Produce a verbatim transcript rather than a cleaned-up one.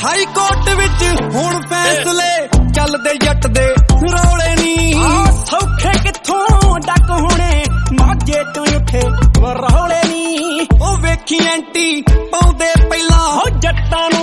high court ਵਿੱਚ ਹੁਣ ਫੈਸਲੇ ਚੱਲਦੇ ਜੱਟ ਦੇ ਰੌਲੇ ਨੀ ਸੌਖੇ ਕਿੱਥੋਂ ਡੱਕ ਹੋਣੇ ਮਾਝੇ ਤੋਂ ਉੱਥੇ ਰੌਲੇ ਨੀ ਉਹ ਵੇਖੀ ਐਂਟੀ ਪਾਉਂਦੇ ਪਹਿਲਾਂ ਜੱਟਾਂ